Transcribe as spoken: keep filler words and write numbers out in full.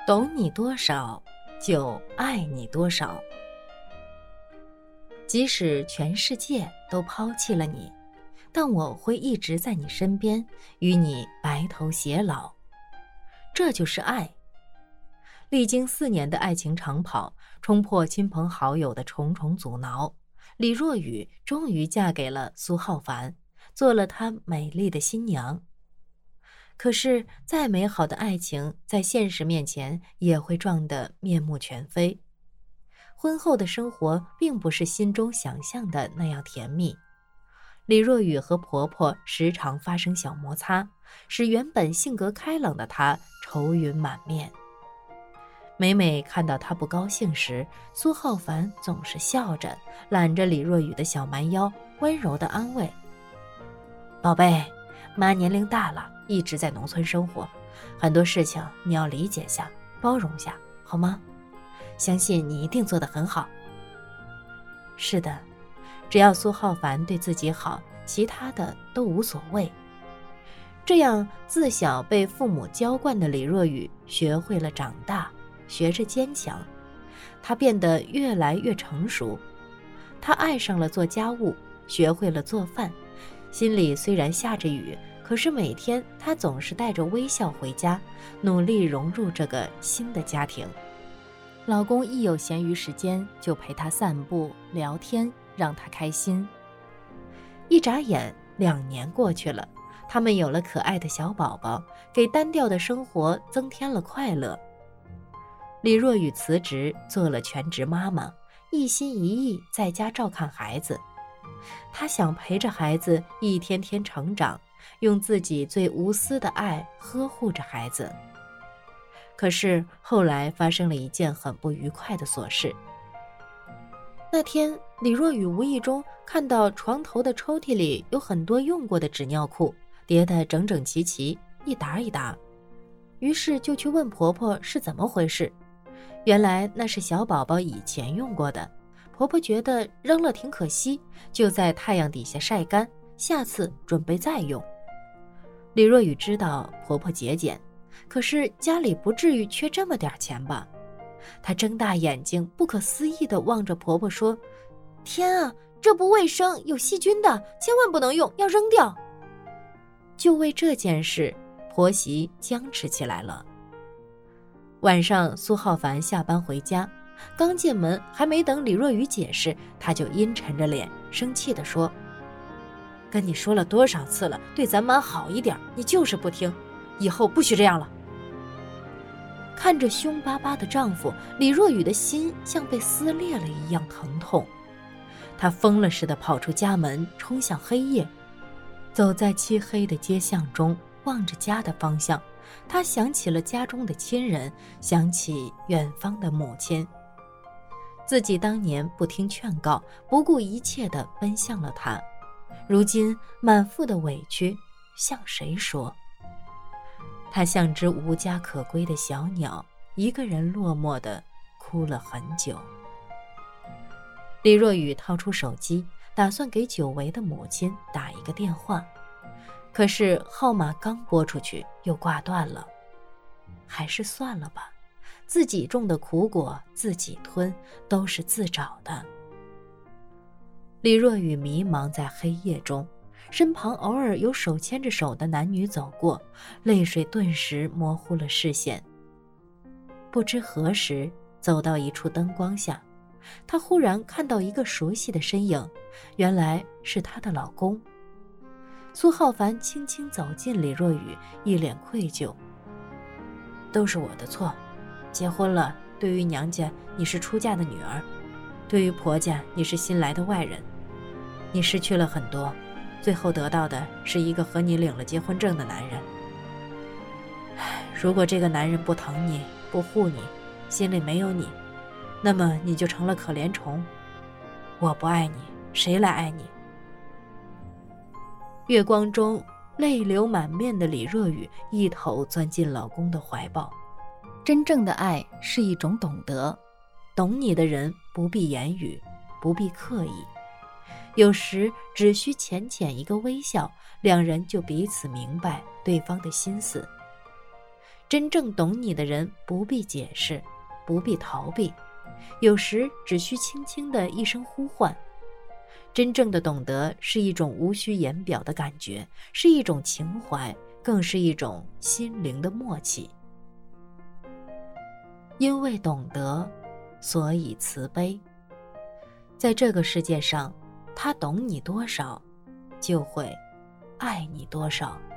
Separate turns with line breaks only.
懂你多少，就爱你多少。即使全世界都抛弃了你，但我会一直在你身边，与你白头偕老。这就是爱。历经四年的爱情长跑，冲破亲朋好友的重重阻挠，李若雨终于嫁给了苏浩凡，做了他美丽的新娘。可是再美好的爱情在现实面前也会撞得面目全非。婚后的生活并不是心中想象的那样甜蜜，李若雨和婆婆时常发生小摩擦，使原本性格开朗的她愁云满面。每每看到她不高兴时，苏浩凡总是笑着揽着李若雨的小蛮腰，温柔地安慰：宝贝，妈年龄大了，一直在农村生活，很多事情你要理解下，包容下，好吗？相信你一定做得很好。是的，只要苏浩凡对自己好，其他的都无所谓。这样自小被父母娇惯的李若雨学会了长大，学着坚强。她变得越来越成熟，她爱上了做家务，学会了做饭，心里虽然下着雨，可是每天她总是带着微笑回家，努力融入这个新的家庭。老公一有闲余时间就陪她散步聊天，让她开心。一眨眼两年过去了，他们有了可爱的小宝宝，给单调的生活增添了快乐。李若雨辞职做了全职妈妈，一心一意在家照看孩子。她想陪着孩子一天天成长，用自己最无私的爱呵护着孩子。可是后来发生了一件很不愉快的琐事。那天李若雨无意中看到床头的抽屉里有很多用过的纸尿裤，叠得整整齐齐，一沓一沓。于是就去问婆婆是怎么回事。原来那是小宝宝以前用过的，婆婆觉得扔了挺可惜，就在太阳底下晒干，下次准备再用。李若雨知道婆婆节俭，可是家里不至于缺这么点钱吧？她睁大眼睛，不可思议地望着婆婆说：天啊，这不卫生，有细菌的，千万不能用，要扔掉。就为这件事，婆媳僵持起来了。晚上苏浩凡下班回家，刚进门还没等李若雨解释，他就阴沉着脸生气地说：跟你说了多少次了，对咱妈好一点，你就是不听，以后不许这样了。看着凶巴巴的丈夫，李若雨的心像被撕裂了一样疼痛。她疯了似的跑出家门，冲向黑夜。走在漆黑的街巷中，望着家的方向，她想起了家中的亲人，想起远方的母亲。自己当年不听劝告，不顾一切地奔向了她，如今满腹的委屈向谁说？她像只无家可归的小鸟，一个人落寞地哭了很久。李若雨掏出手机，打算给久违的母亲打一个电话，可是号码刚拨出去又挂断了。还是算了吧，自己种的苦果自己吞，都是自找的。李若雨迷茫在黑夜中，身旁偶尔有手牵着手的男女走过，泪水顿时模糊了视线。不知何时走到一处灯光下，她忽然看到一个熟悉的身影，原来是她的老公。苏浩凡轻轻走近李若雨，一脸愧疚：都是我的错，结婚了，对于娘家你是出嫁的女儿，对于婆家你是新来的外人，你失去了很多，最后得到的是一个和你领了结婚证的男人。如果这个男人不疼你，不护你，心里没有你，那么你就成了可怜虫。我不爱你，谁来爱你？月光中，泪流满面的李若雨一头钻进老公的怀抱。真正的爱是一种懂得，懂你的人不必言语，不必刻意，有时只需浅浅一个微笑，两人就彼此明白对方的心思。 真正懂你的人不必解释，不必逃避，有时只需轻轻的一声呼唤。真正的懂得是一种无需言表的感觉，是一种情怀，更是一种心灵的默契。因为懂得，所以慈悲。在这个世界上，他懂你多少，就会爱你多少。